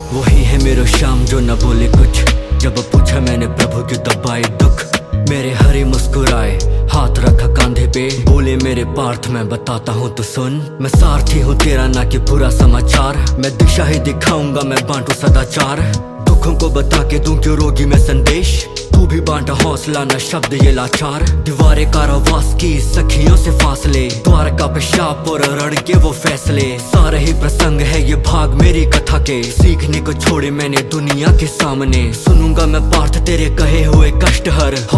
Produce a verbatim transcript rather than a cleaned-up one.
वही है मेरो श्याम जो न बोले कुछ, जब पूछा मैंने प्रभु की दबाए दुख। मेरे हरी मुस्कुराए, हाथ रखा कांधे पे, बोले मेरे पार्थ मैं बताता हूँ तो सुन। मैं सारथी हूँ तेरा ना कि पूरा समाचार, मैं दिशा ही दिखाऊंगा, मैं बांटू सदाचार। दुखों को बता के दूं क्यों रोगी मैं संदेश, तू भी बांटा हौसला न शब्द ये लाचार। दीवारे कारावास की सखियों से फासले, द्वारका पे शाप और रण के वो फैसले। सारे ही प्रसंग है ये भाग मेरी कथा के, सीखने को छोड़े मैंने दुनिया के सामने। सुनूंगा मैं पार्थ तेरे कहे हुए कष्ट हर।